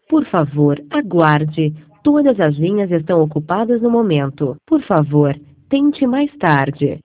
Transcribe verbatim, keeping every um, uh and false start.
Por favor, aguarde. Todas as linhas estão ocupadas no momento. Por favor, tente mais tarde.